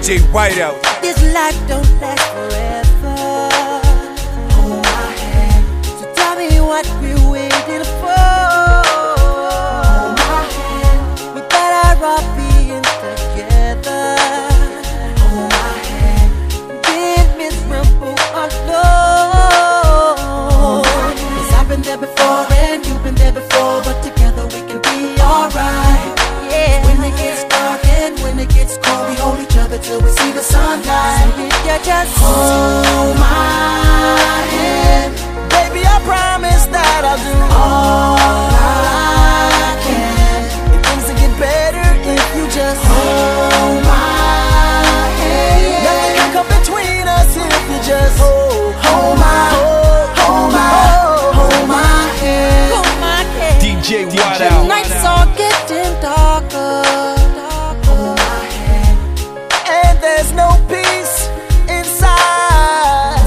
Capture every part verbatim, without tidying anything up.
J Whiteout. This life don't last forever. Hold my hand. So tell me what we're waiting for. Hold my hand. We better off being together. Hold my hand. Being miserable alone. Cause I've been there before and you've been there before, but together we can be alright. Yeah. When it gets dark and when it gets cold, we hold each other till we see the sunlight. So if you just hold my hand, baby, I promise that I'll do all I can. And things will get better if you just hold my hand. Nothing can come between us if you just hold, hold my, hold, hold my, hold my hand. Hold my hand. D J Whiteout. Nights are getting darker. There's no peace inside.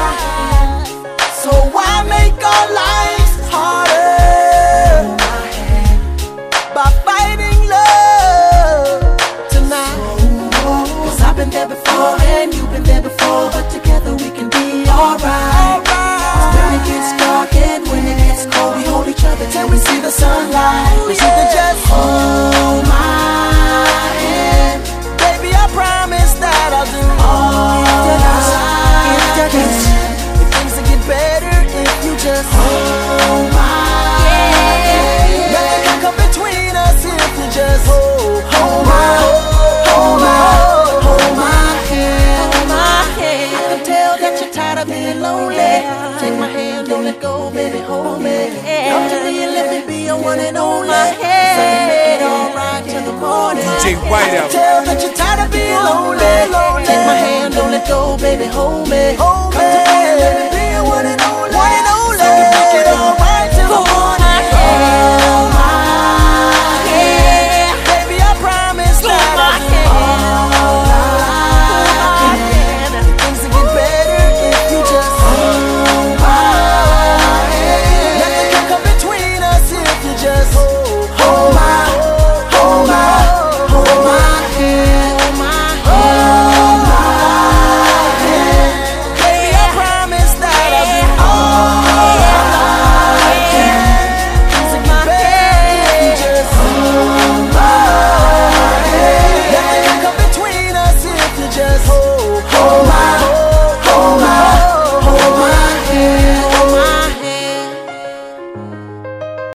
So why make our lives harder by fighting love tonight? Cause I've been there before and you've been there before, but together we can be alright. When it gets dark and when it gets cold, we hold each other till we see the sunlight. Cause you can just hold my hand, baby, I promise that I'll do all I can. If things will get better if you just hold my hand. Nothing can come between us if you just hold, hold my, hold my, hold my hand. Hold my hand. I can tell that you're tired of being lonely. Take my hand, don't let go, baby, hold me. Come to me and let me be your one and only. So you make it alright till the morning. D J Whiteout. Tell that you're tired of being lonely. Take my hand, don't let go, baby, hold me. Come